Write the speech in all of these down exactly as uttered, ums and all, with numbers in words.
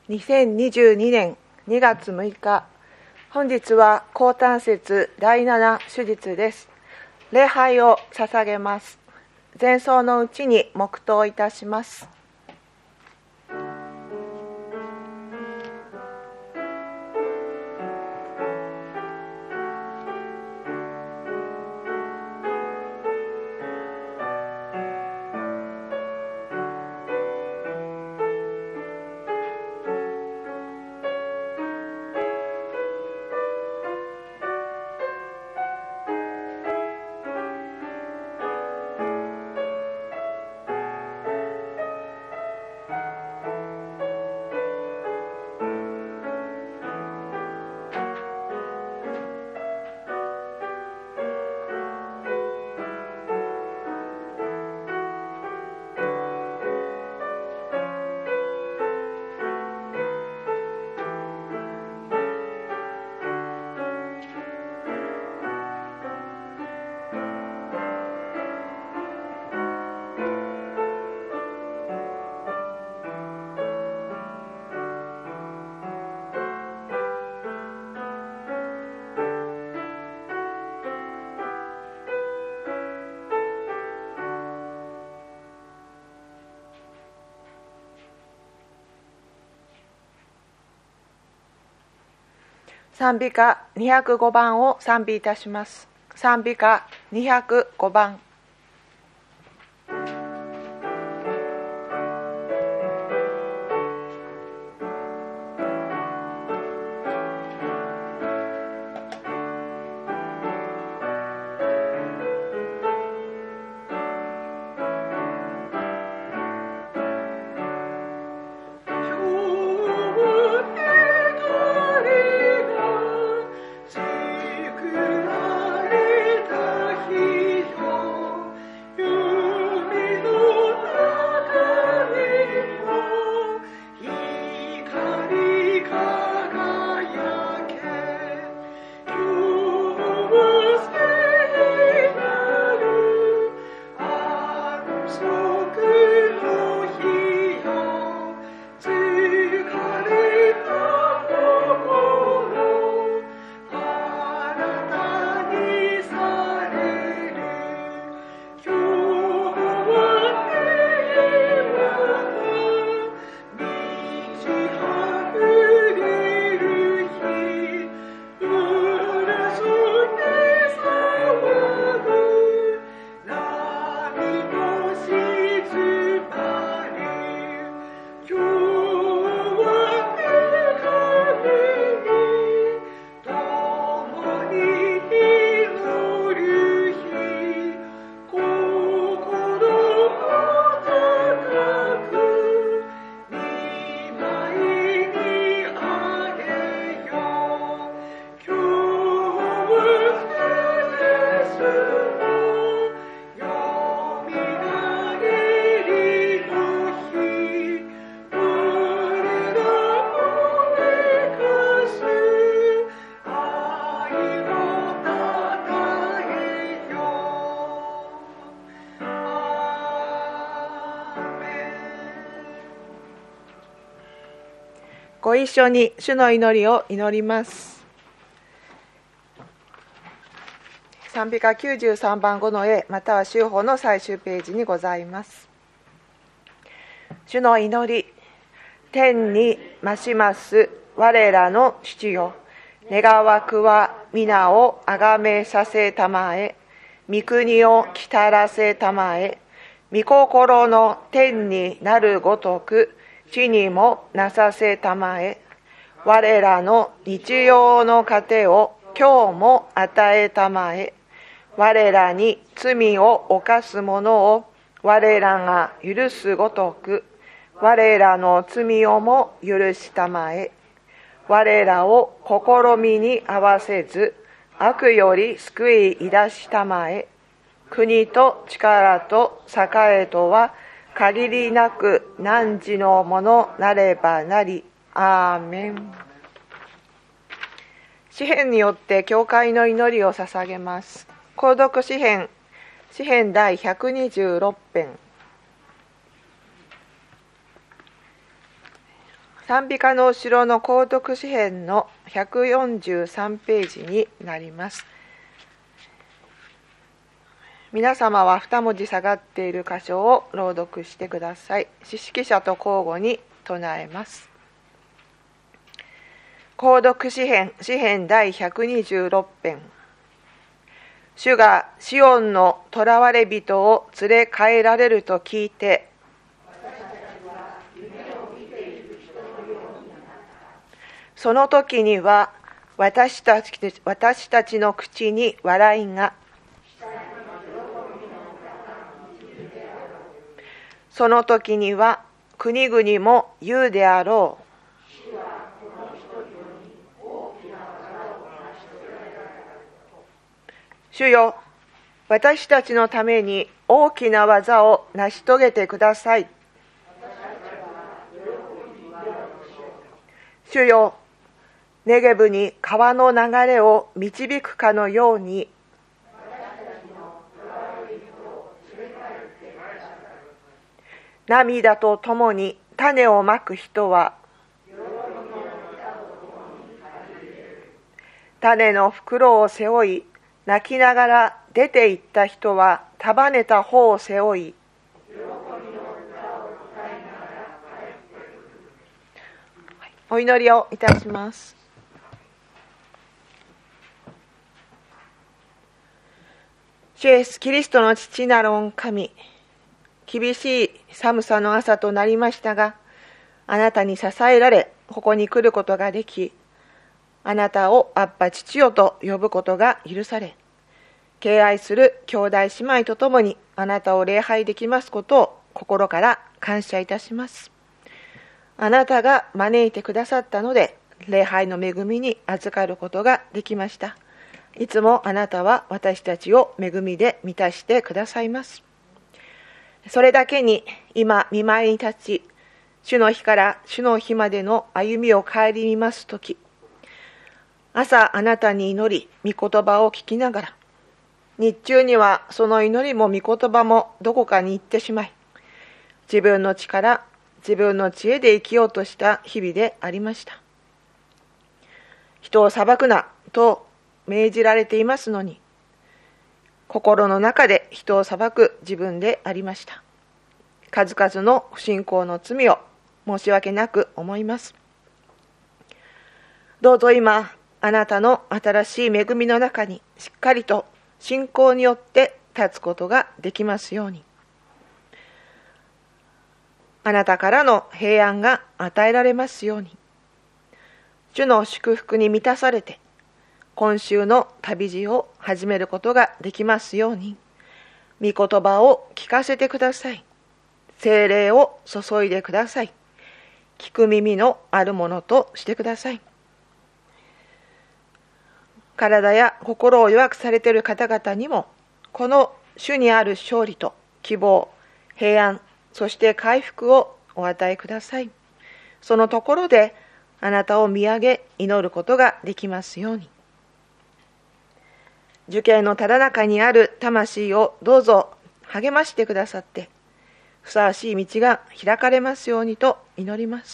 にせんにじゅうにねんにがつむいか、本日は降誕節だいなな手術です。礼拝を捧げます。前奏のうちに黙祷いたします。賛美歌にひゃくごばんを賛美いたします。賛美歌にひゃくごばん。ご一緒に主の祈りを祈ります。賛美歌きゅうじゅうさんばんごの絵または修法の最終ページにございます。主の祈り、天に増します我らの父よ、願わくは皆をあがめさせたまえ、御国を来たらせたまえ、御心の天になるごとく地にもなさせたまえ、我らの日用の糧を今日も与えたまえ、我らに罪を犯す者を我らが許すごとく我らの罪をも許したまえ、我らを試みに合わせず悪より救い出したまえ、国と力と栄とは限りなく汝のものなればなり。アーメン。詩編によって教会の祈りを捧げます。購読詩編、詩編第ひゃくにじゅうろく編。 賛美歌の後ろの購読詩編のひゃくよんじゅうさんページになります。皆様は二文字下がっている箇所を朗読してください。詩式者と交互に唱えます。購読詩編、詩編第ひゃくにじゅうろく編。主がシオンの囚われ人を連れ帰られると聞いて、その時には私たち、私たちの口に笑いが、その時には国々も言うであろう。主よ、私たちのために大きな技を成し遂げてください。主よ、ネゲブに川の流れを導くかのように、涙とともに種をまく人は、種の袋を背負い、泣きながら出て行った人は束ねた方を背負い、お祈りをいたします。主イエスキリストの父なる御神、厳しい寒さの朝となりましたが、あなたに支えられ、ここに来ることができ、あなたをアッパ父よと呼ぶことが許され、敬愛する兄弟姉妹とともにあなたを礼拝できますことを心から感謝いたします。あなたが招いてくださったので、礼拝の恵みに預かることができました。いつもあなたは私たちを恵みで満たしてくださいます。それだけに今見舞いに立ち、主の日から主の日までの歩みを顧みますとき、朝あなたに祈り、御言葉を聞きながら、日中にはその祈りも御言葉もどこかに行ってしまい、自分の力、自分の知恵で生きようとした日々でありました。人を裁くなと命じられていますのに、心の中で人を裁く自分でありました。数々の不信仰の罪を申し訳なく思います。どうぞ今、あなたの新しい恵みの中にしっかりと信仰によって立つことができますように。あなたからの平安が与えられますように。主の祝福に満たされて、今週の旅路を始めることができますように、御言葉を聞かせてください。聖霊を注いでください。聞く耳のあるものとしてください。体や心を弱くされている方々にも、この主にある勝利と希望、平安、そして回復をお与えください。そのところであなたを見上げ祈ることができますように。受験のただ中にある魂をどうぞ励ましてくださって、ふさわしい道が開かれますようにと祈ります。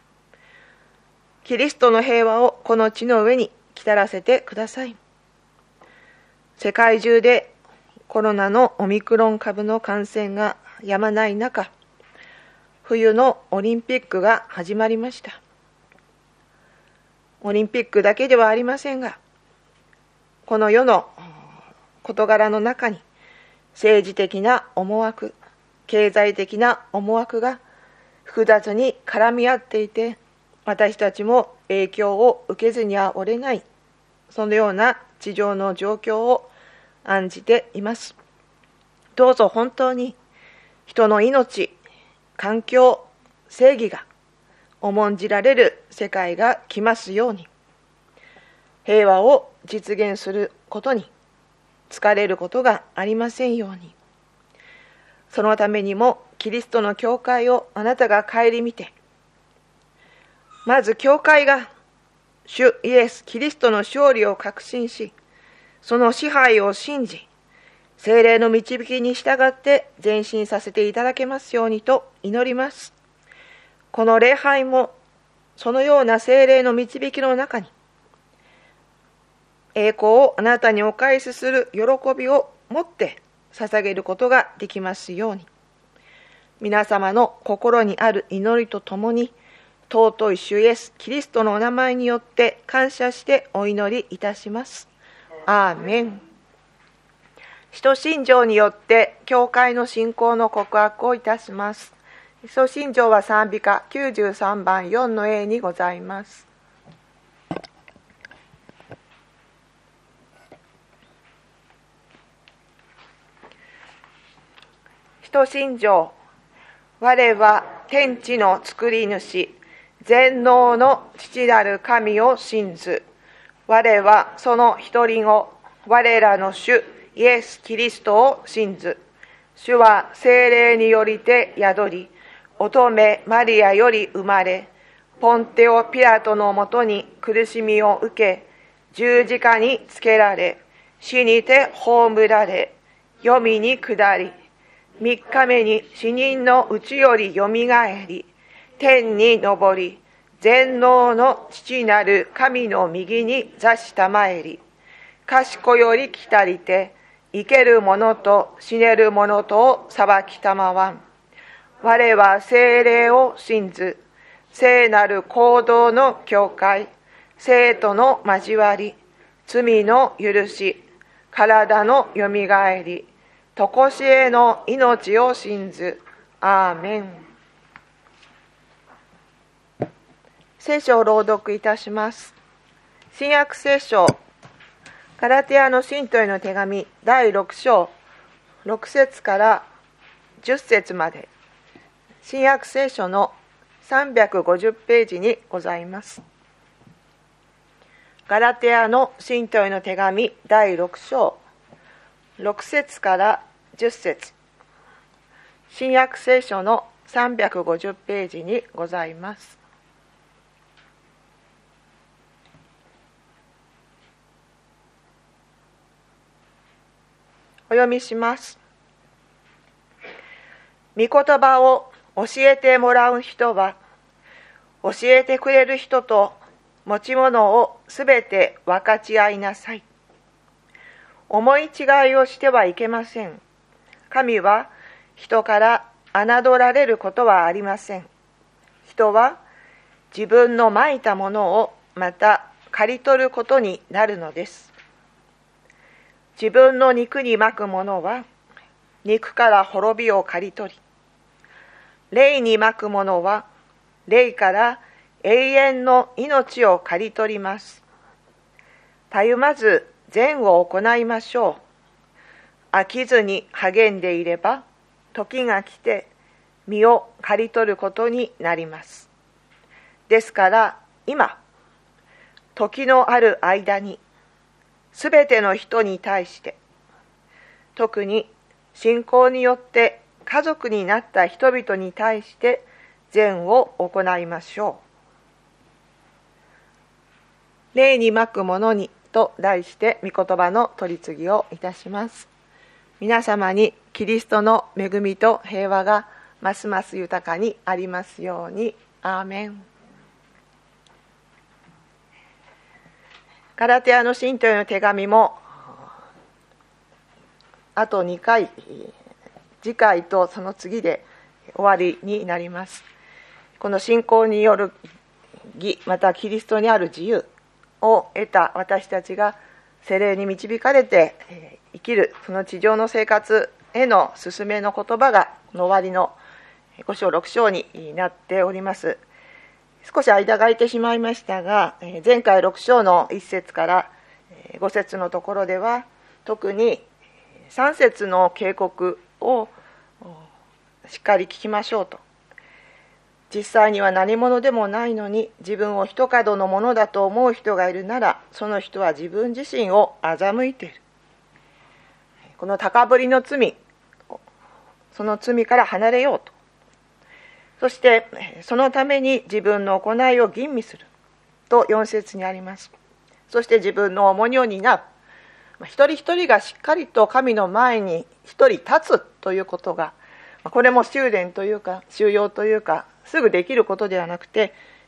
キリストの平和をこの地の上に来たらせてください。世界中でコロナのオミクロン株の感染がやまない中、冬のオリンピックが始まりました。オリンピックだけではありませんが、この世の事柄の中に政治的な思惑、経済的な思惑が複雑に絡み合っていて、私たちも影響を受けずにはおれない、そのような地上の状況を案じています。どうぞ本当に人の命、環境、正義が重んじられる世界が来ますように、平和を実現することに疲れることがありませんように。そのためにもキリストの教会をあなたが顧みて、まず教会が主イエス・キリストの勝利を確信し、その支配を信じ、聖霊の導きに従って前進させていただけますようにと祈ります。この礼拝もそのような聖霊の導きの中に、栄光をあなたにお返しする喜びを持って捧げることができますように。皆様の心にある祈りとともに、尊い主イエス・キリストのお名前によって感謝してお祈りいたします。アーメン。使徒信条によって教会の信仰の告白をいたします。使徒信条は賛美歌きゅうじゅうさんばんよんの エー にございます。使徒信条。我は天地の作り主、全能の父なる神を信ず。我はその一人子、我らの主イエス・キリストを信ず。主は聖霊によりて宿り、乙女マリアより生まれ、ポンテオ・ピラトのもとに苦しみを受け、十字架につけられ、死にて葬られ、黄泉に下り、三日目に死人のうちよりよみがえり、天に昇り、全能の父なる神の右に座したまえり、賢より来たりて、生ける者と死ねる者とを裁きたまわん。我は聖霊を信ず、聖なる行動の教会、生徒の交わり、罪の許し、体のよみがえり、とこしえの命を信ず。アーメン。聖書を朗読いたします。新約聖書、ガラテヤの信徒への手紙だいろく章ろく節からじゅっ節まで、新約聖書のさんびゃくごじゅうページにございます。ガラテヤの信徒への手紙だいろく章ろく節からじゅっ節、新約聖書のさんびゃくごじゅうページにございます。お読みします。御言葉を教えてもらう人は、教えてくれる人と持ち物をすべて分かち合いなさい。思い違いをしてはいけません。神は人から侮られることはありません。人は自分のまいたものをまた刈り取ることになるのです。自分の肉にまくものは肉から滅びを刈り取り、霊にまくものは霊から永遠の命を刈り取ります。たゆまず善を行いましょう。飽きずに励んでいれば、時が来て実を刈り取ることになります。ですから今、時のある間に、すべての人に対して、特に信仰によって家族になった人々に対して善を行いましょう。霊にまくものにと題して御言葉の取り次ぎをいたします。皆様にキリストの恵みと平和がますます豊かにありますように。アーメン。ガラテヤの信徒への手紙もあとにかい、次回とその次で終わりになります。この信仰による義、またキリストにある自由を得た私たちが聖霊に導かれて生きる、その地上の生活への勧めの言葉がこの終わりのご章ろく章になっております。少し間が空いてしまいましたが、前回ろく章のいち節からご節のところでは、特にさん節の警告をしっかり聞きましょうと。実際には何者でもないのに自分を一角のものだと思う人がいるなら、その人は自分自身を欺いている。この高ぶりの罪、その罪から離れようと。そしてそのために自分の行いを吟味するとよん節にあります。そして自分の重荷を担う。一人一人がしっかりと神の前に一人立つということが、これも修練というか修養というかすぐできることではなくて、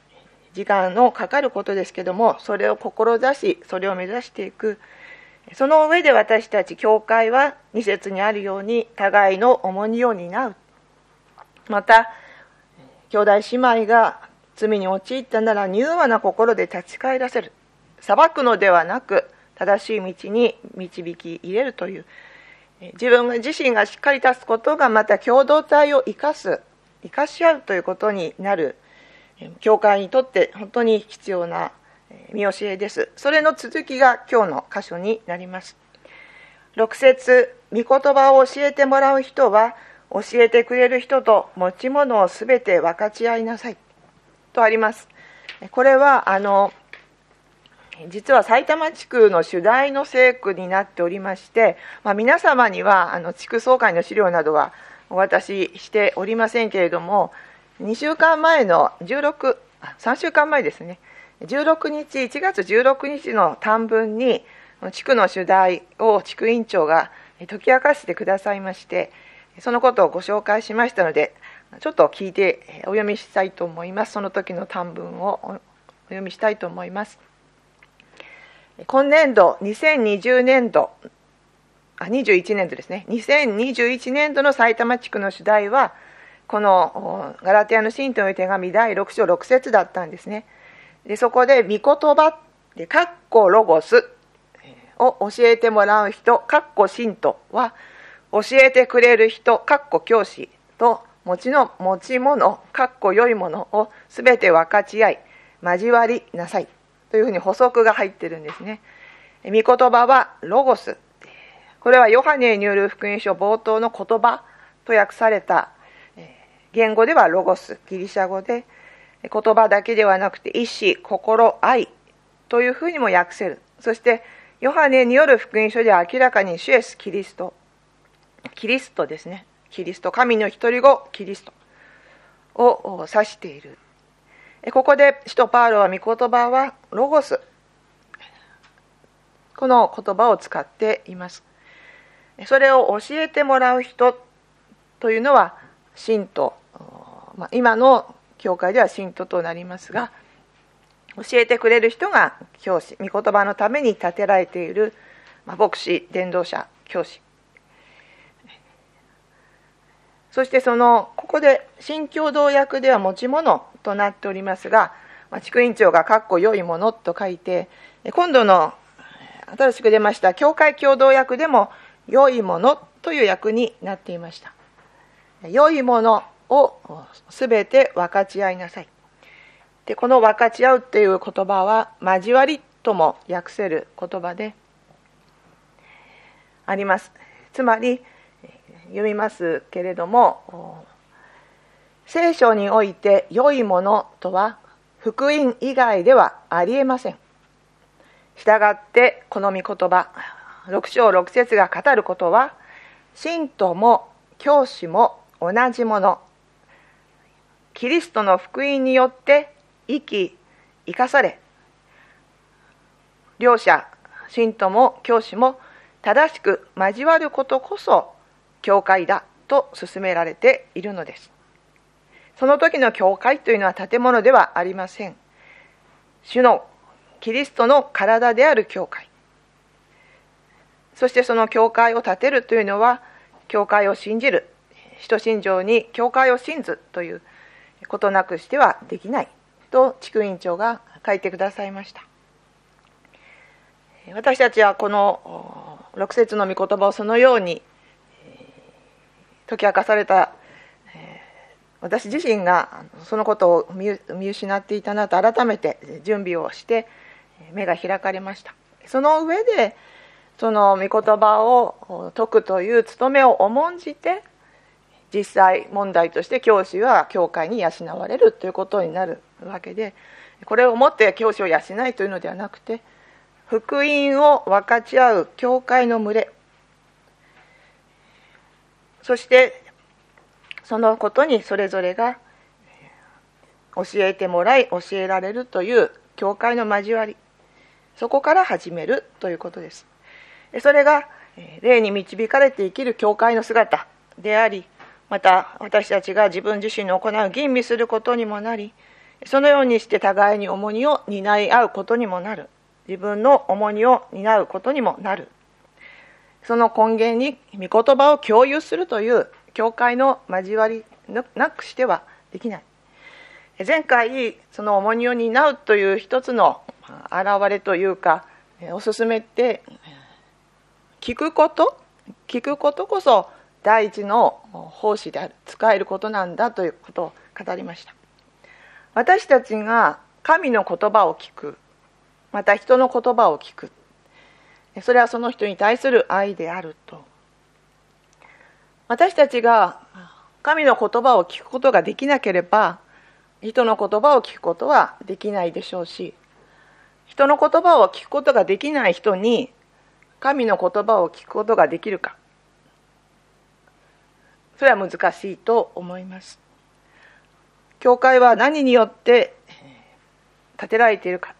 時間のかかることですけども、それを志し、それを目指していく。その上で私たち教会はに節にあるように互いの重荷を担う。また兄弟姉妹が罪に陥ったなら柔和な心で立ち返らせる。裁くのではなく正しい道に導き入れるという、自分自身がしっかり立つことがまた共同体を生かす、生かし合うということになる、教会にとって本当に必要な見教えです。それの続きが今日の箇所になります。ろく節、御言葉を教えてもらう人は教えてくれる人と持ち物をすべて分かち合いなさいとあります。これはあの実は埼玉地区の主題の聖句になっておりまして、まあ、皆様にはあの地区総会の資料などはお渡ししておりませんけれども、にしゅうかんまえのじゅうろく、さんしゅうかんまえですね、じゅうろくにち、いちがつじゅうろくにちの短文に地区の主題を地区委員長が解き明かしてくださいまして、そのことをご紹介しましたので、ちょっと聞いてお読みしたいと思います。その時の短文をお読みしたいと思います。今年度にせんにじゅうねんど、あ、にじゅういちねんどですね。にせんにじゅういちねんどの埼玉地区の主題は、このガラテヤの信徒の手紙だいろくしょうろく節だったんですね。でそこで御言葉でカッコロゴスを教えてもらう人、カッコ信徒は教えてくれる人、カッコ教師と持ちの持ち物、カッコ良いものをすべて分かち合い交わりなさいというふうに補足が入っているんですね。御言葉はロゴス、これはヨハネによる福音書冒頭の言葉と訳された、言語ではロゴス、ギリシャ語で言葉だけではなくて意志、心、愛というふうにも訳せる。そしてヨハネによる福音書では明らかに主イエスキリスト、キリストですね、キリスト、神の一人子キリストを指している。ここで使徒パウロは御言葉はロゴス、この言葉を使っています。それを教えてもらう人というのは信徒、今の教会では信徒となりますが、教えてくれる人が教師、御言葉のために立てられている、まあ、牧師、伝道者、教師。そしてそのここで新共同訳では持ち物となっておりますが、まあ、地区委員長がかっこ良いものと書いて、今度の新しく出ました教会共同訳でも良いものという訳になっていました。良いものをすべて分かち合いなさい。でこの分かち合うという言葉は交わりとも訳せる言葉であります。つまり読みますけれども、聖書において良いものとは福音以外ではありえません。したがってこの御言葉ろくしょうろく節が語ることは、信徒も教師も同じもの、キリストの福音によって生き生かされ、両者信徒も教師も正しく交わることこそ教会だと勧められているのです。その時の教会というのは建物ではありません。主のキリストの体である教会、そしてその教会を建てるというのは教会を信じる、使徒信条に教会を信ずということなくしてはできないと地区委員長が書いてくださいました。私たちはこのろく節の御言葉をそのように解き明かされた、私自身がそのことを見失っていたなと改めて準備をして目が開かれました。その上でその御言葉を説くという務めを重んじて、実際問題として教師は教会に養われるということになるわけで、これをもって教師を養いというのではなくて、福音を分かち合う教会の群れ、そしてそのことにそれぞれが教えてもらい教えられるという教会の交わり、そこから始めるということです。それが霊に導かれて生きる教会の姿であり、また私たちが自分自身の行う吟味することにもなり、 そのようにして互いに重荷を担い合うことにもなる。自分の重荷を担うことにもなる。その根源に御言葉を共有するという教会の交わりなくしてはできない。前回その重荷を担うという一つの現れというかおすすめって聞くこと聞くことこそ第一の奉仕である、使えることなんだということを語りました。私たちが神の言葉を聞く、また人の言葉を聞く、それはその人に対する愛であると。私たちが神の言葉を聞くことができなければ人の言葉を聞くことはできないでしょうし、人の言葉を聞くことができない人に神の言葉を聞くことができるか、それは難しいと思います。教会は何によって建てられているか、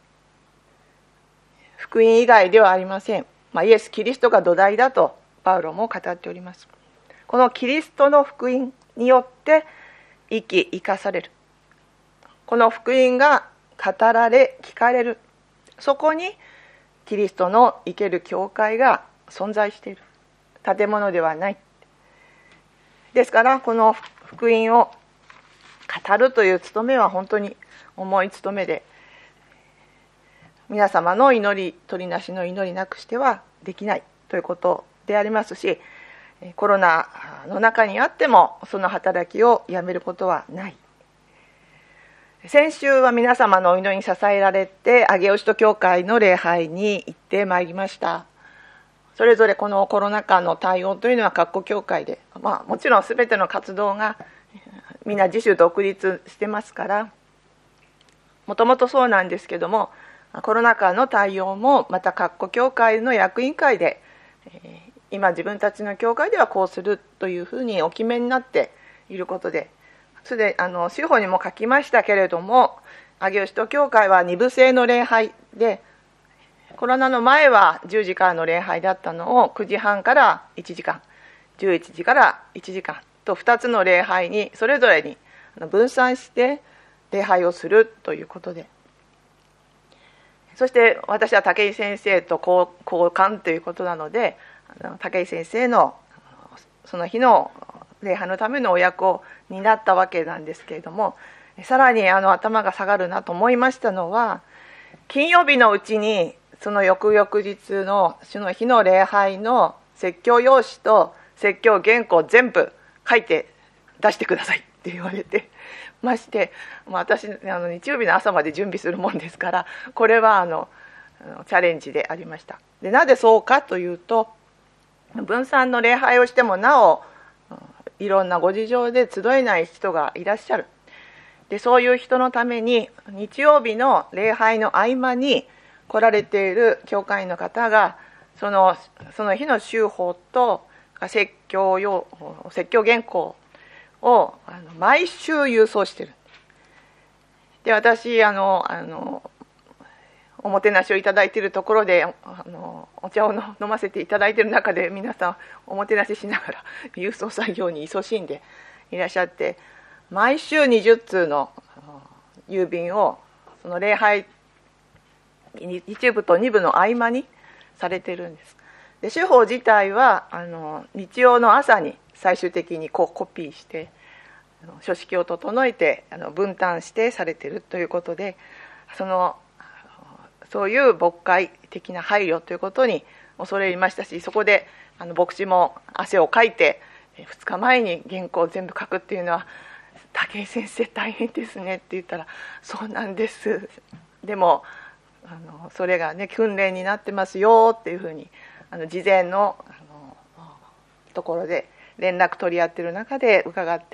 福音以外ではありません。まあ、イエス・キリストが土台だとパウロも語っております。このキリストの福音によって生き生かされる、この福音が語られ聞かれる、そこにキリストの生ける教会が存在している、建物ではない。ですからこの福音を語るという務めは本当に重い務めで、皆様の祈り、取りなしの祈りなくしてはできないということでありますし、コロナの中にあってもその働きをやめることはない。先週は皆様のお祈りに支えられて上尾首都教会の礼拝に行ってまいりました。それぞれこのコロナ禍の対応というのは各個教会で、まあ、もちろん全ての活動がみんな自主独立してますから、もともとそうなんですけども、コロナ禍の対応もまた各個教会の役員会で、えー、今自分たちの教会ではこうするというふうにお決めになっていることで、それであの司法にも書きましたけれども、上尾首都教会は二部制の礼拝で、コロナの前はじゅうじからの礼拝だったのをくじはんからいちじかん、じゅういちじからいちじかんとふたつの礼拝にそれぞれに分散して礼拝をするということで、そして私は武井先生と交換ということなので、武井先生のその日の礼拝のためのお役を担ったわけなんですけれども、さらにあの頭が下がるなと思いましたのは、金曜日のうちにその翌々日のその日の礼拝の説教用紙と説教原稿を全部書いて出してくださいって言われてまして、私あの日曜日の朝まで準備するもんですから、これはあのチャレンジでありました。でなぜそうかというと、分散の礼拝をしてもなおいろんなご事情で集えない人がいらっしゃる。でそういう人のために日曜日の礼拝の合間に来られている教会員の方がそのその日の修法と説教用説教原稿をあの毎週郵送している。で私あのあのおもてなしをいただいているところであのお茶を飲ませていただいている中で、皆さんおもてなししながら郵送作業に勤しんでいらっしゃって、毎週にじゅっつうの郵便をその礼拝いち部とに部の合間にされているんです。で修法自体はあの日曜の朝に最終的にこうコピーして書式を整えてあの分担してされているということで、そのそういう牧会的な配慮ということに恐れ入りましたし、そこであの牧師も汗をかいてふつかまえに原稿を全部書くっていうのは、武井先生大変ですねって言ったら、そうなんです、でもあのそれがね訓練になってますよっていうふうにあの事前の、あのところで連絡取り合ってる中で伺って、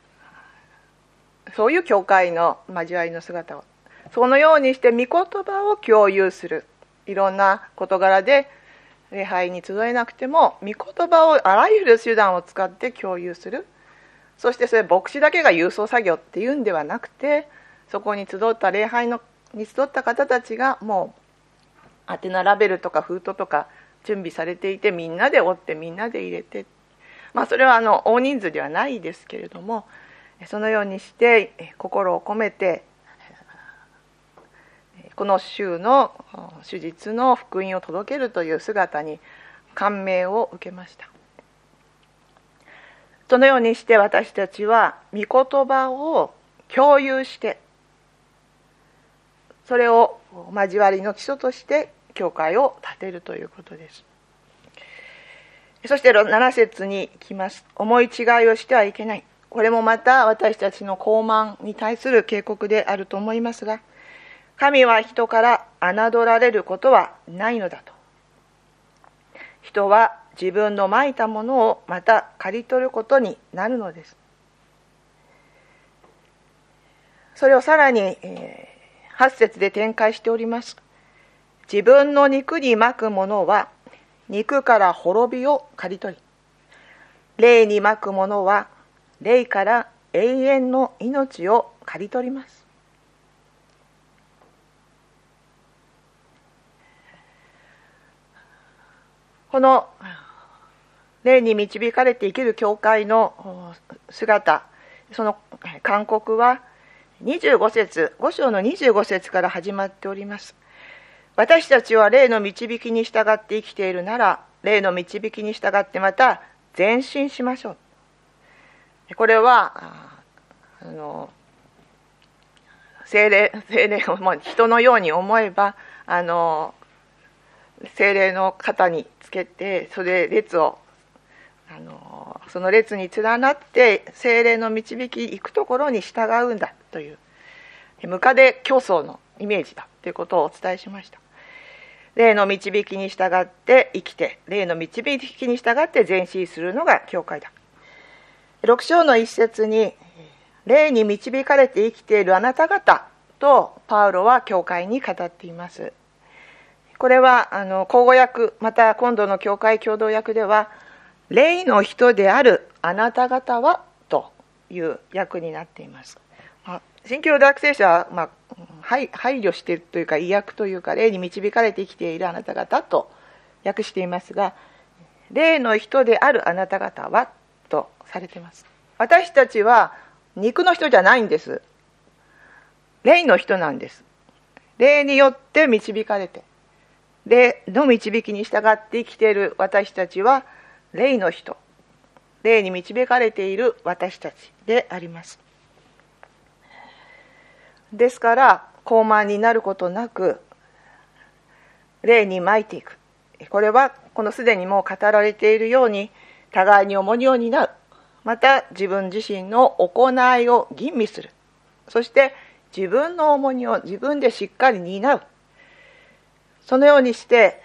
そういう教会の交わりの姿をそのようにして御言葉を共有する。いろんな事柄で礼拝に集えなくても御言葉をあらゆる手段を使って共有する。そしてそれ牧師だけが郵送作業っていうんではなくて、そこに集った礼拝のに集った方たちがもう宛名ラベルとか封筒とか準備されていて、みんなで折ってみんなで入れて、まあそれはあの大人数ではないですけれども、そのようにして心を込めてこの週の手術の福音を届けるという姿に感銘を受けました。そのようにして私たちは御言葉を共有して、それを交わりの基礎として教会を建てるということです。そしてなな節に行きます。思い違いをしてはいけない。これもまた私たちの傲慢に対する警告であると思いますが、神は人から侮られることはないのだと。人は自分の蒔いたものをまた刈り取ることになるのです。それをさらに、えー、はち節で展開しております。自分の肉にまくものは肉から滅びを刈り取り、霊にまくものは霊から永遠の命を刈り取ります。この霊に導かれて生きる教会の姿、その勧告はにじゅうご節、ご章のにじゅうご節から始まっております。私たちは霊の導きに従って生きているなら、霊の導きに従ってまた前進しましょう。これはあの聖霊、聖霊をもう人のように思えば、あの聖霊の肩につけて、それ列をあのその列に連なって聖霊の導き行くところに従うんだというムカデ競争のイメージだということをお伝えしました。霊の導きに従って生きて、霊の導きに従って前進するのが教会だ。ろく章の一節に、霊に導かれて生きているあなた方とパウロは教会に語っています。これはあの口語訳、また今度の教会共同訳では、霊の人であるあなた方はという訳になっています。新共同訳聖書は、まあ、配慮しているというか、意訳というか、霊に導かれて生きているあなた方と訳していますが、霊の人であるあなた方はとされています。私たちは肉の人じゃないんです。霊の人なんです。霊によって導かれて、霊の導きに従って生きている私たちは霊の人、霊に導かれている私たちであります。ですから傲慢になることなく霊にまいていく。これはこのすでにもう語られているように、互いに重荷を担う、また自分自身の行いを吟味する、そして自分の重荷を自分でしっかり担う、そのようにして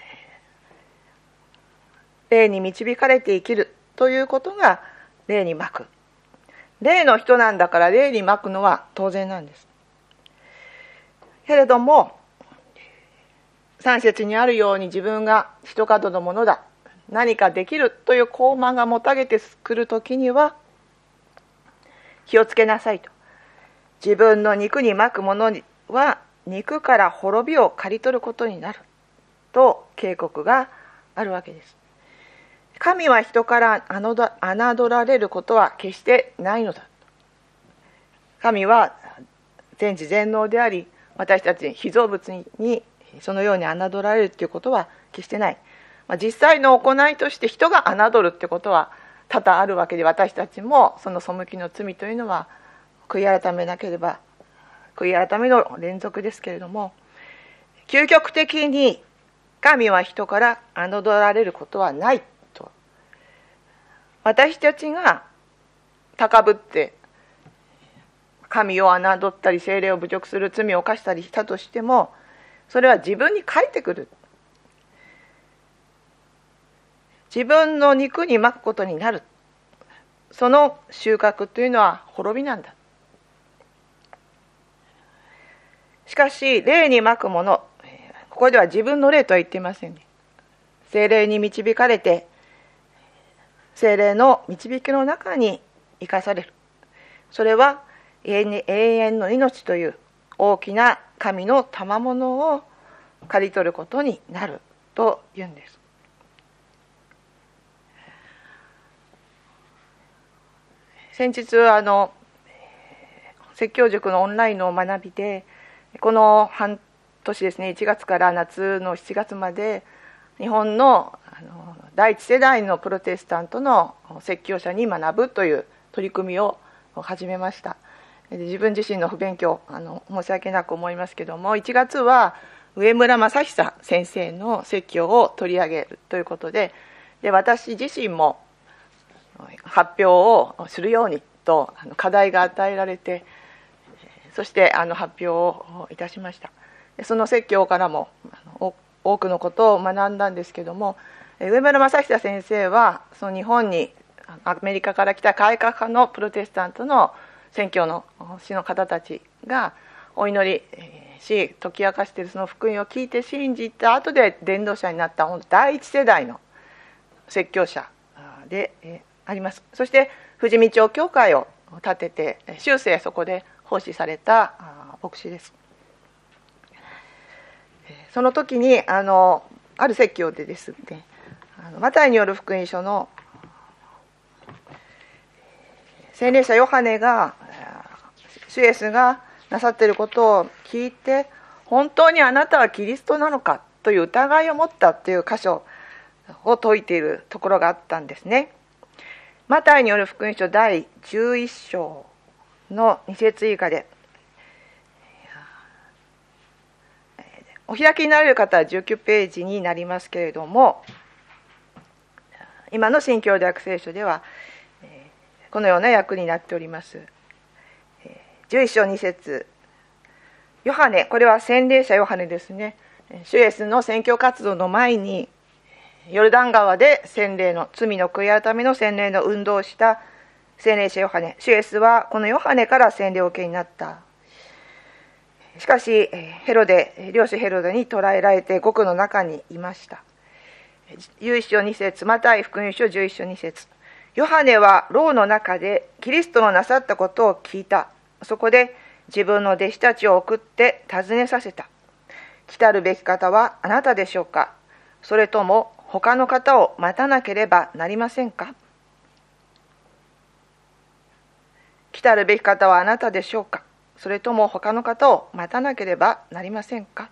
霊に導かれて生きるということが霊にまく。霊の人なんだから霊にまくのは当然なんです。けれどもさん節にあるように、自分が一角のものだ、何かできるという傲慢がもたげてくるときには気をつけなさいと。自分の肉にまくものは肉から滅びを刈り取ることになると警告があるわけです。神は人から侮られることは決してないのだ。神は全知全能であり、私たち被造物にそのように侮られるということは決してない。まあ、実際の行いとして人が侮るってことは多々あるわけで、私たちもその背きの罪というのは悔い改めなければ、悔い改めの連続ですけれども、究極的に神は人から侮られることはないと。私たちが高ぶって神を侮ったり聖霊を侮辱する罪を犯したりしたとしても、それは自分に返ってくる。自分の肉にまくことになる。その収穫というのは滅びなんだ。しかし霊にまくもの、ここでは自分の霊とは言っていませんね。聖霊に導かれて、聖霊の導きの中に生かされる。それは永遠の命という大きな神の賜物を刈り取ることになるというんです。先日あの説教塾のオンラインの学びで、この半年ですね、いちがつから夏のしちがつまで日本のあの第一世代のプロテスタントの説教者に学ぶという取り組みを始めました。自分自身の不勉強あの申し訳なく思いますけども、いちがつは上村正久先生の説教を取り上げるということで、で私自身も発表をするようにと課題が与えられて、そしてあの発表をいたしました。その説教からも多くのことを学んだんですけども、上村正久先生はその日本にアメリカから来た改革派のプロテスタントの宣教の師の方たちがお祈りし解き明かしているその福音を聞いて信じた後で伝道者になった第一世代の説教者であります。そして富士見町教会を建てて終生そこで奉仕された牧師です。その時にあのある説教でですね、マタイによる福音書の洗礼者ヨハネが主イエスがなさっていることを聞いて、本当にあなたはキリストなのかという疑いを持ったという箇所を説いているところがあったんですね。マタイによる福音書だいじゅういっしょうのに節以下で、お開きになれる方はじゅうきゅうページになりますけれども、今の新共同訳聖書ではこのような訳になっております。じゅういっしょうに節、ヨハネ、これは洗礼者ヨハネですね。主イエスの宣教活動の前にヨルダン川で洗礼の罪の悔い改めの洗礼の運動をした洗礼者ヨハネ、主イエスはこのヨハネから洗礼を受けになった。しかしヘロデ、領主ヘロデに捕らえられて獄の中にいました。じゅういっしょうに節、マタイ福音書じゅういっしょうに節、ヨハネは牢の中でキリストのなさったことを聞いた。そこで自分の弟子たちを送って尋ねさせた。来たるべき方はあなたでしょうか、それとも他の方を待たなければなりませんか。来たるべき方はあなたでしょうか、それとも他の方を待たなければなりませんか。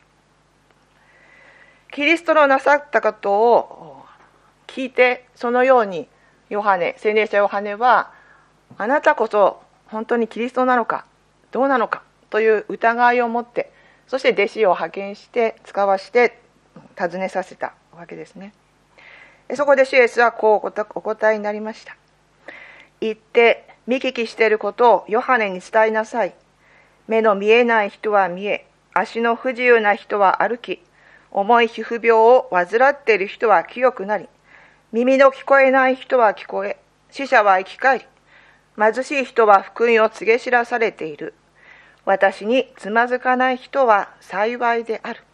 キリストのなさったことを聞いて、そのようにヨハネ、洗礼者ヨハネは、あなたこそ本当にキリストなのかどうなのかという疑いを持って、そして弟子を派遣して使わして尋ねさせたわけですね。そこで主イエスはこうお答えになりました。言って見聞きしていることをヨハネに伝えなさい。目の見えない人は見え、足の不自由な人は歩き、重い皮膚病を患っている人は清くなり、耳の聞こえない人は聞こえ、死者は生き返り、貧しい人は福音を告げ知らされている。私につまずかない人は幸いである。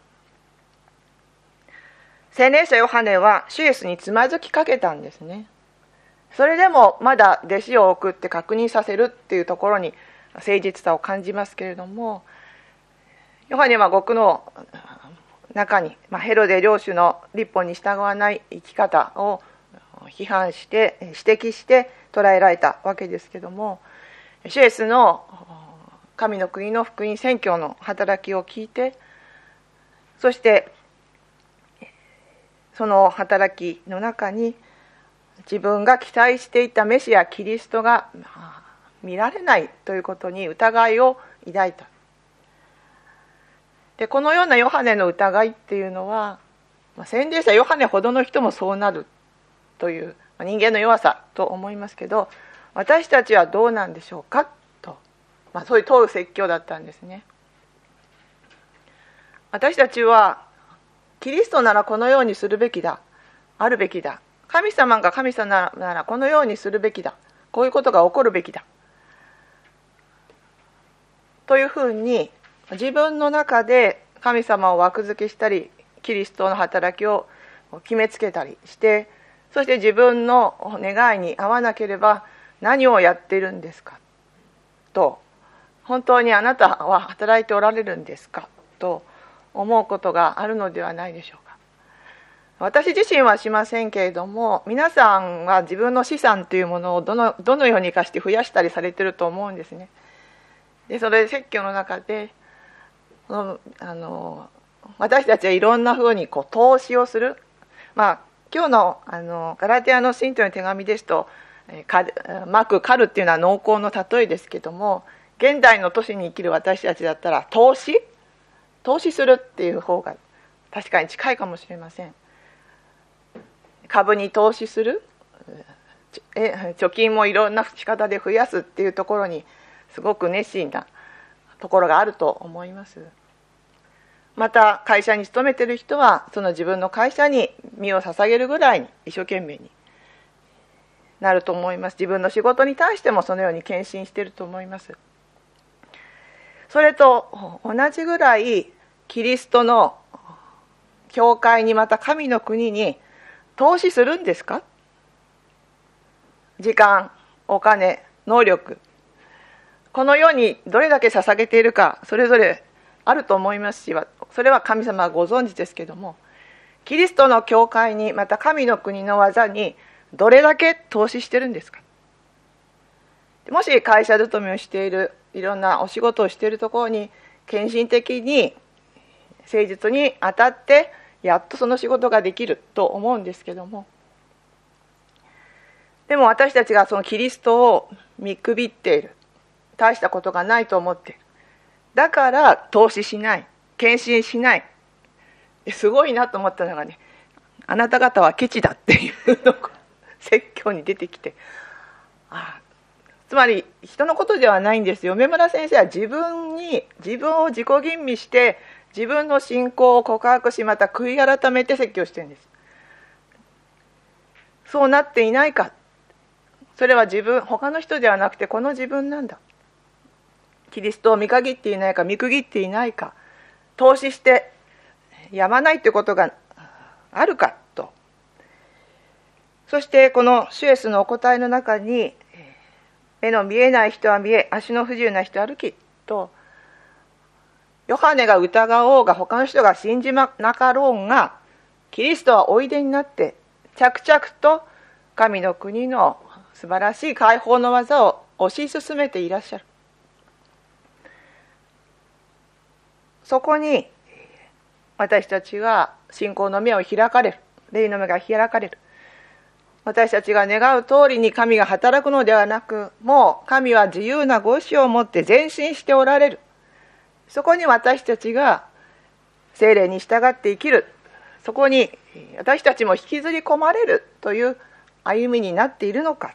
洗礼者ヨハネは主イエスにつまずきかけたんですね。それでもまだ弟子を送って確認させるっていうところに誠実さを感じますけれども、ヨハネは獄の中に、まあ、ヘロデ領主の律法に従わない生き方を批判して指摘して捕らえられたわけですけども、主イエスの神の国の福音宣教の働きを聞いて、そしてその働きの中に自分が期待していたメシアキリストが見られないということに疑いを抱いた。でこのようなヨハネの疑いっていうのは、洗礼者ヨハネほどの人もそうなるという人間の弱さと思いますけど、私たちはどうなんでしょうかと、まあ、そういう問う説教だったんですね。私たちはキリストならこのようにするべきだ、あるべきだ、神様が神様ならこのようにするべきだ、こういうことが起こるべきだというふうに自分の中で神様を枠付けしたり、キリストの働きを決めつけたりして、そして自分の願いに合わなければ何をやっているんですかと、本当にあなたは働いておられるんですかと思うことがあるのではないでしょうか。私自身はしませんけれども、皆さんは自分の資産というものをどの、どのように生かして増やしたりされていると思うんですね。でそれ説教の中であの私たちはいろんなふうにこう投資をする、まあ、今日 の, あのガラテヤの信徒の手紙ですと、まく狩るっていうのは農耕の例えですけども、現代の都市に生きる私たちだったら投資投資するっていう方が確かに近いかもしれません。株に投資する、貯金もいろんな仕方で増やすっていうところにすごく熱心なところがあると思います。また会社に勤めている人はその自分の会社に身を捧げるぐらいに一生懸命になると思います。自分の仕事に対してもそのように献身していると思います。それと同じぐらいキリストの教会に、また神の国に投資するんですか？時間、お金、能力、このようにどれだけ捧げているかそれぞれあると思いますし、それは神様はご存知ですけども、キリストの教会に、また神の国の技にどれだけ投資してるんですか？もし会社勤めをしている、いろんなお仕事をしているところに献身的に誠実に当たってやっとその仕事ができると思うんですけども、でも私たちがそのキリストを見くびっている、大したことがないと思っている、だから投資しない、献身しない、すごいなと思ったのがね、あなた方はケチだっていうのが説教に出てきて、ああ、つまり人のことではないんですよ。梅村先生は自分に自分を自己吟味して自分の信仰を告白し、また悔い改めて説教してるんです。そうなっていないか、それは自分、他の人ではなくてこの自分なんだ。キリストを見限っていないか、見くぎっていないか、投資してやまないということがあるかと。そしてこのシュエスのお答えの中に、目の見えない人は見え、足の不自由な人は歩きと、ヨハネが疑おうが他の人が信じなかろうが、キリストはおいでになって着々と神の国の素晴らしい解放の技を推し進めていらっしゃる。そこに私たちが信仰の目を開かれる、霊の目が開かれる。私たちが願う通りに神が働くのではなく、もう神は自由なご意志を持って前進しておられる。そこに私たちが聖霊に従って生きる。そこに私たちも引きずり込まれるという歩みになっているのか。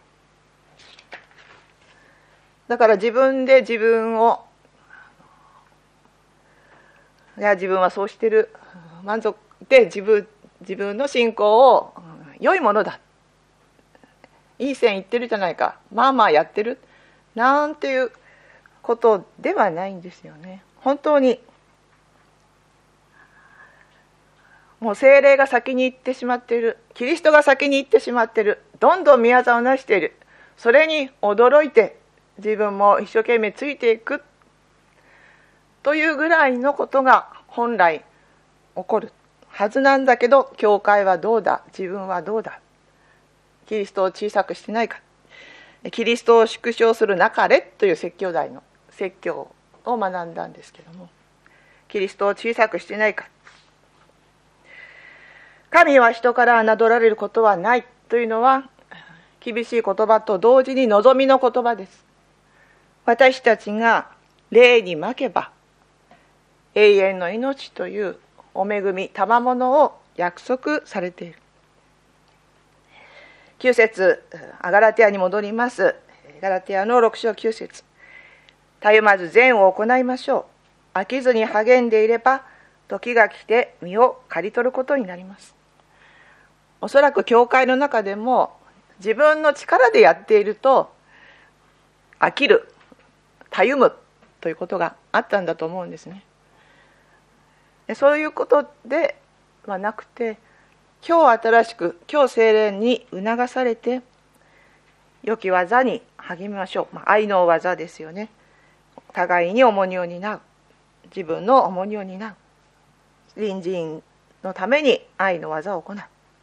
だから自分で自分を、いや自分はそうしてる、満足で自分、自分の信仰を良いものだ、いい線いってるじゃないか、まあまあやってるなんていうことではないんですよね。本当にもう聖霊が先に行ってしまっている、キリストが先に行ってしまっている、どんどん宮業を成している、それに驚いて自分も一生懸命ついていくというぐらいのことが本来起こるはずなんだけど、教会はどうだ、自分はどうだ、キリストを小さくしてないか、キリストを縮小するなかれという説教題の説教を学んだんですけども、キリストを小さくしてないか、神は人から侮られることはないというのは厳しい言葉と同時に望みの言葉です。私たちが霊にまけば永遠の命というお恵み、賜物を約束されている。きゅう節、ガラテヤに戻ります。ガラテヤのろく章きゅう節、たゆまず善を行いましょう。飽きずに励んでいれば時が来て身を刈り取ることになります。おそらく教会の中でも自分の力でやっていると飽きる、たゆむということがあったんだと思うんですね。そういうことではなくて、今日新しく、今日聖霊に促されて良き技に励みましょう。まあ、愛の技ですよね。互いに重荷を担う、自分の重荷を担う、隣人のために愛の技を行う。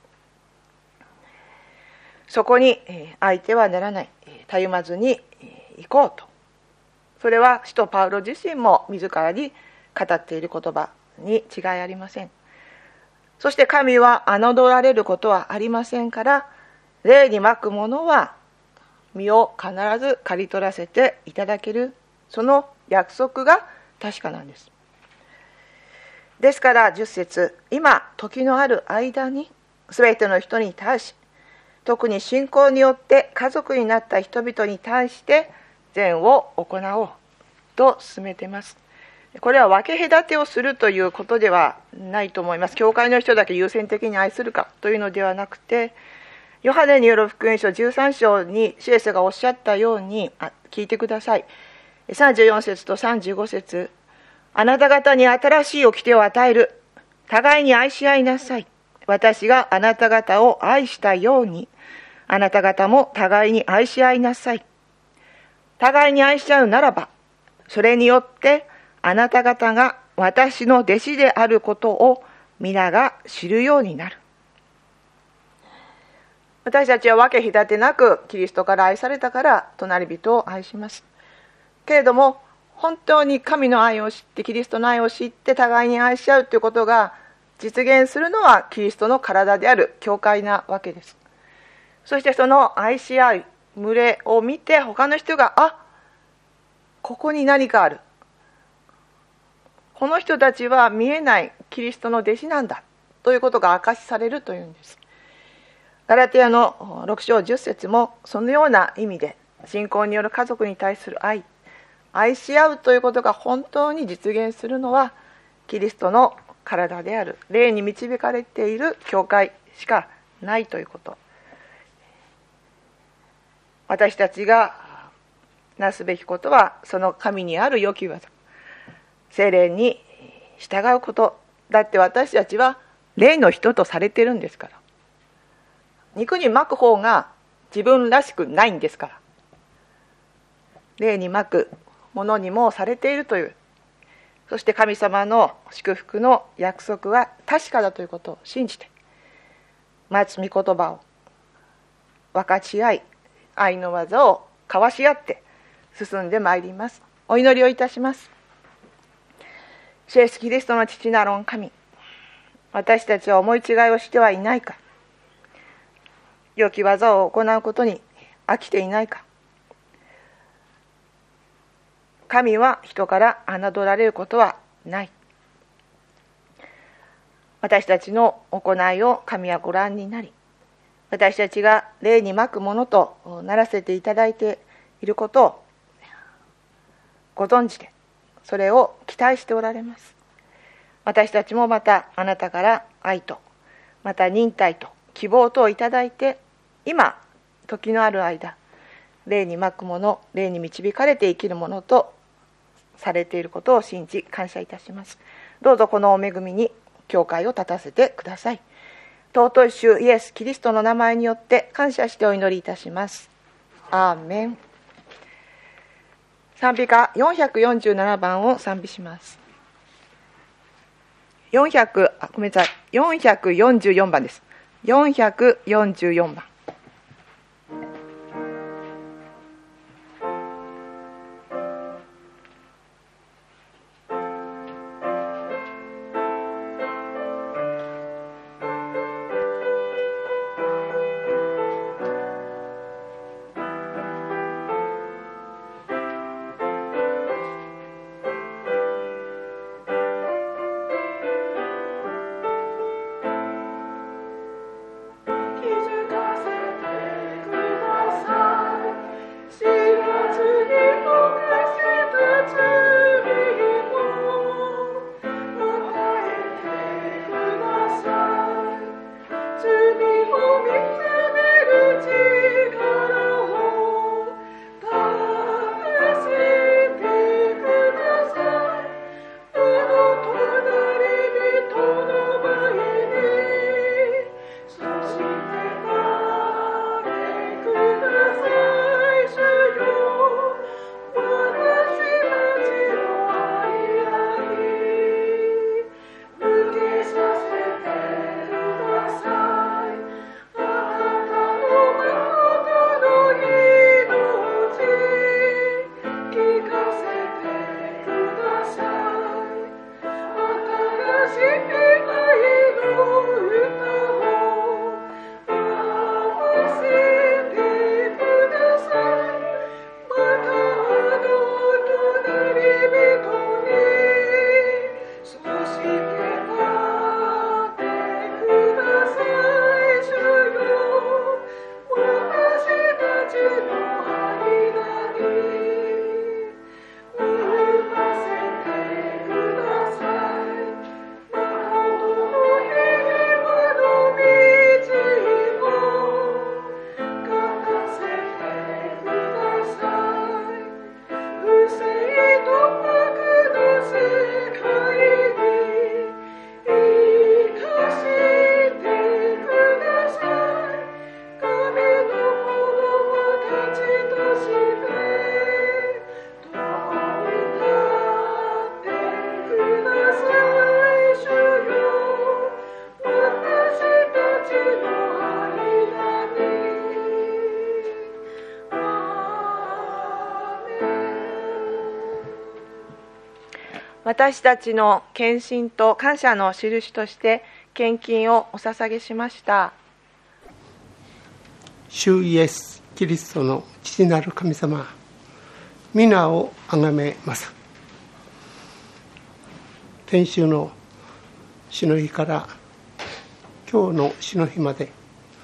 そこに相手はならない、たゆまずに行こうと。それは使徒パウロ自身も自らに語っている言葉に違いありません。そして神は侮られることはありませんから、霊にまくものは身を必ず刈り取らせていただける、その約束が確かなんです。ですからじゅっ節、今時のある間にすべての人に対し、特に信仰によって家族になった人々に対して善を行おうと進めています。これは分け隔てをするということではないと思います。教会の人だけ優先的に愛するかというのではなくて、ヨハネによる福音書じゅうさん章にシエスがおっしゃったように、あ聞いてください。さんじゅうよん節とさんじゅうご節、あなた方に新しい掟を与える。互いに愛し合いなさい。私があなた方を愛したように、あなた方も互いに愛し合いなさい。互いに愛し合うならば、それによってあなた方が私の弟子であることを皆が知るようになる。私たちは分け隔てなくキリストから愛されたから隣人を愛します。けれども本当に神の愛を知って、キリストの愛を知って互いに愛し合うということが実現するのはキリストの体である教会なわけです。そしてその愛し合い群れを見て他の人が、あ、ここに何かある、この人たちは見えないキリストの弟子なんだということが証しされるというんです。ガラテヤのろく章じゅっ節もそのような意味で、信仰による家族に対する愛、愛し合うということが本当に実現するのはキリストの体である霊に導かれている教会しかないということ。私たちがなすべきことは、その神にある良き技、聖霊に従うこと。だって私たちは霊の人とされているんですから。肉にまく方が自分らしくないんですから。霊にまくものにもされているという、そして神様の祝福の約束は確かだということを信じて、待つ御言葉を分かち合い、愛の技を交わし合って進んでまいります。お祈りをいたします。主イエスキリストの父なる御神、私たちは思い違いをしてはいないか、良き技を行うことに飽きていないか。神は人から侮られることはない。私たちの行いを神はご覧になり、私たちが霊にまくものとならせていただいていることをご存知で、それを期待しておられます。私たちもまたあなたから愛と、また忍耐と希望とをいただいて、今時のある間、霊にまくもの、霊に導かれて生きるものとされていることを信じ感謝いたします。どうぞこのお恵みに教会を立たせてください。尊い主イエス・キリストの名前によって感謝してお祈りいたします。アーメン。賛美歌よんひゃくよんじゅうななばんを賛美します。よんひゃくあごめんなさいよんひゃくよんじゅうよんばんです。よんひゃくよんじゅうよんばん。気づかせ私たちの献身と感謝の印として献金をお捧げしました。 主イエス・キリストの父なる神様、皆をあがめます。先週の主の日から今日の主の日まで、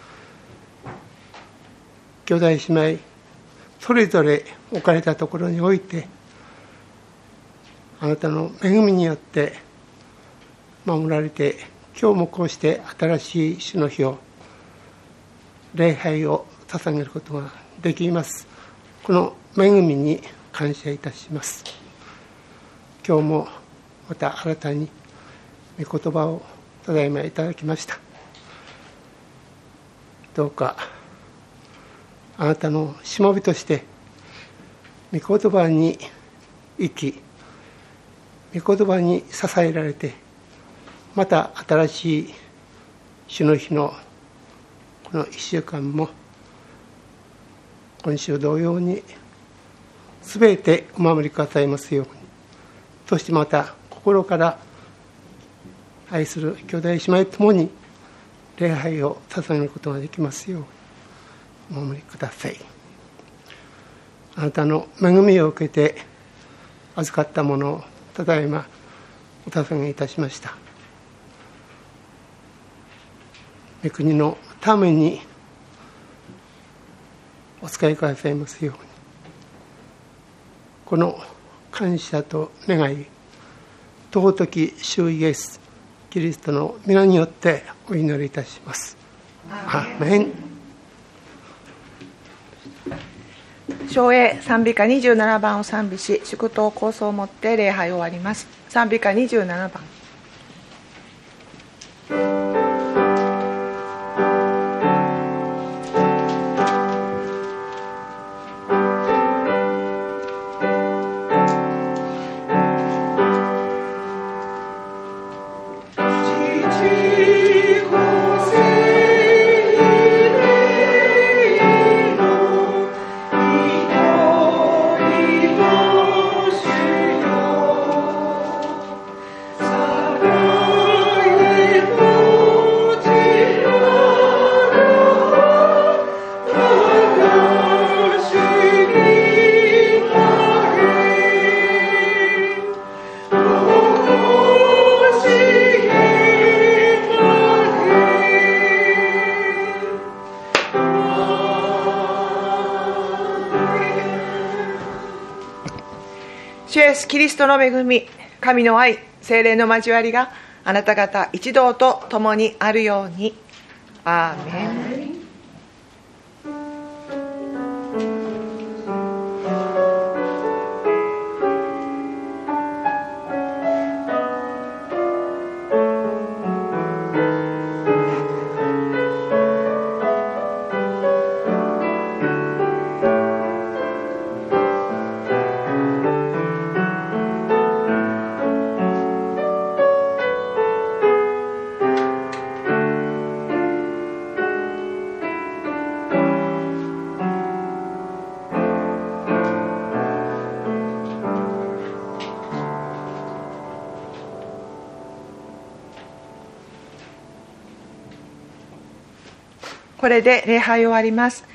兄弟姉妹それぞれ置かれたところにおいて、あなたの恵みによって守られて、今日もこうして新しい主の日を、礼拝を捧げることができます。この恵みに感謝いたします。今日もまた新たに御言葉をただいまいただきました。どうかあなたのしもべとして御言葉に生き、御言葉に支えられて、また新しい主の日のこのいっしゅうかんも今週同様にすべてお守りくださいますように、そしてまた心から愛する兄弟姉妹ともに礼拝を捧げることができますようにお守りください。あなたの恵みを受けて預かったものをただいまお捧げいたしました。御国のためにお使いくださいますように、この感謝と願い、尊き主イエスキリストの皆によってお祈りいたします。アーメン。 唱詠賛美歌にじゅうななばんを賛美し、祝祷構想をもって礼拝を終わります。賛美歌にじゅうななばん。主イエスキリストの恵み、神の愛、聖霊の交わりがあなた方一同と共にあるように。アーメン。これで礼拝を終わります。